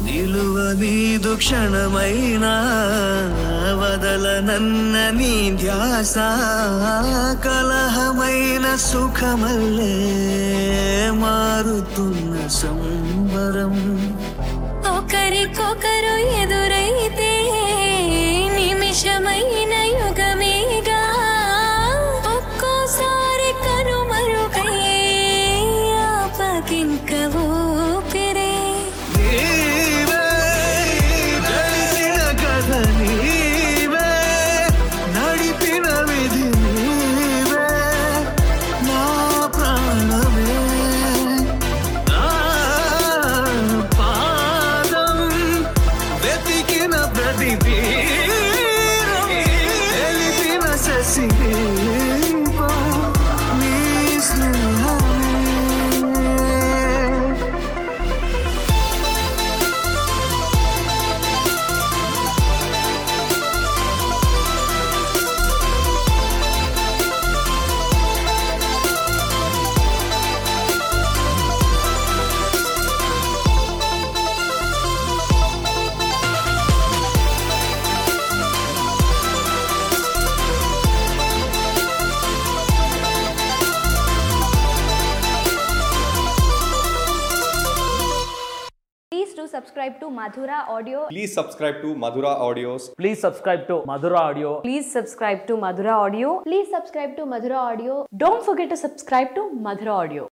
నిలువ నీదు క్షణమైనా వదలనన్న నీ ధ్యాస కలహమైన సుఖమల్లే మారుతున్న సంబరం ఒకరికొకరు ఎదురైతే నిమిషమైన యుగమేగా ఒక్కోసారి కనుమరుగై ఆపకింక ఊపిరే నీవే గడిచిన కథ నీవే నడిపిన విధి నీవే నా ప్రాణమే నా పాదం వెతికిన ప్రతి తీరం తెలిపిన శశిదీపం నీ స్నేహమే Please do subscribe to Madhura Audio. Please subscribe to Madhura Audios. Please subscribe to Madhura Audio. Please subscribe to Madhura Audio. Please subscribe to Madhura Audio. Don't forget to subscribe to Madhura Audio.